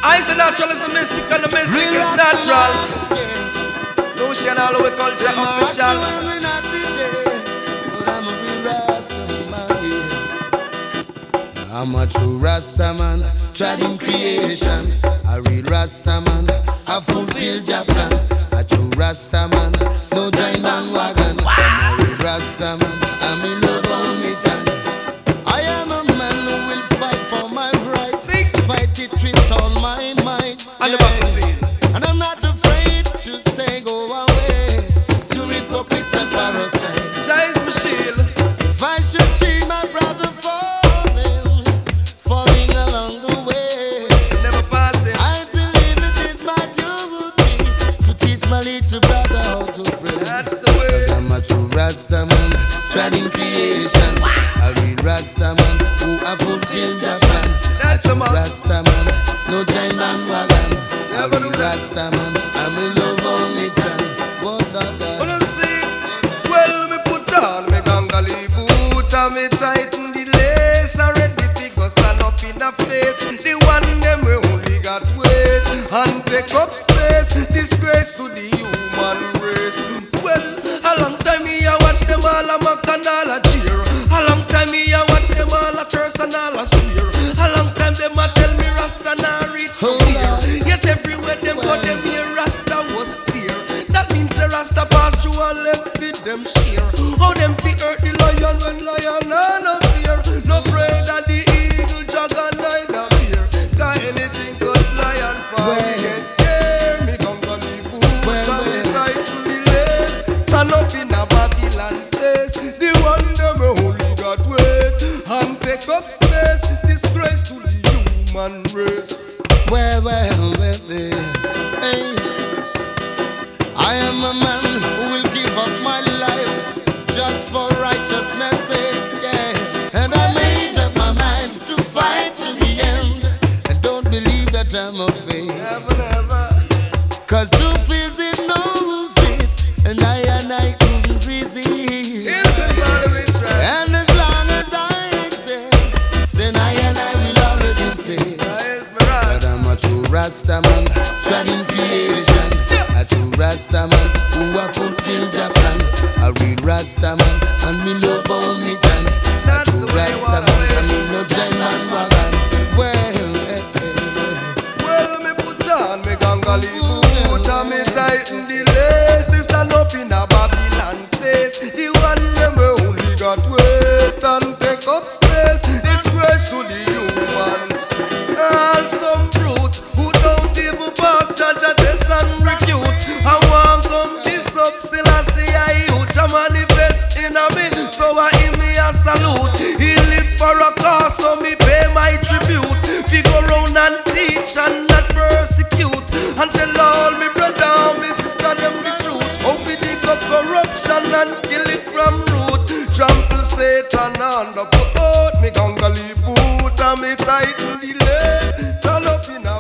I say natural is the mystic and the mystic is natural. Lucian all the way culture official. I'm a true Rasta man, tried in creation. A real Rasta man, I fulfill your plan. A true Rasta man, no giant bandwagon. I'm a real Rasta man, I'm in love on me time. I am a man who will fight for my rights. Fight it with all my might. On the battlefield. And I'm not afraid to say go away to hypocrites and parasites. Jais my shield. If I should see my brother falling along the way, Never pass him. I believe it is my duty to teach my little brother how to pray. That's the way. 'Cause I'm a true Rasta man, tried in creation. A real Rasta man who have fulfilled the plan. That's a must. Rasta man, no giant bandwagon. A real Rasta man, I'm in love on me time. What that Wanna see? Well, me put on me gangali boot and me tighten the lace. Already figure stand up in the face. The one them we only got weight and take up space. Disgrace to the human race. Well, a long time me I watch them all a mock and all a cheer. A long time me I watch them all a curse and all a swear. A long time them a tell me Rasta nah reach to here. Yet everywhere them go them hear Rasta was steer. That means the Rasta pass through and left feed them sheer. How them fit hurt the lion when lion no fear. No afraid that the eagle jugger neither fear. Got anything cause lion for me head. Yeah, me gonna leave boot and me tight to the lace. Stand up in a Babylon place. The one them only got weight and take up space. Disgrace to the human race. well, hey. I am a man who will give up my life just for righteousness' sake, yeah. And I made up my mind to fight to the end, and don't believe that I'm a fake. Never, never. 'Cause who feels it knows it, and I couldn't resist. Innocent body is right. And as long as I exist, then I will always insist That is my right. that I'm a true Rasta man, tried in creation. A true Rasta man who a fulfilled the plan. A real Rasta man and me love on me time. A true Rasta man and me no giant man wagon. Well, me put on me gangali boot and me tighten the lace. They stand up in a Babylon place. The one them we only got weight and take up space. Disgrace to the human. All some fruit who don't even pass judge a test and recute. I want come this up Selassie I huge a manifest in a me. So I give me a salute. He live for a cause so me pay my tribute. Figure round and teach and not persecute. And tell all me brother and me sister them the truth. How fi dig up corruption and kill it from root. Trample Satan under foot. Me gangali boot and me tighten the lace. Turn up in a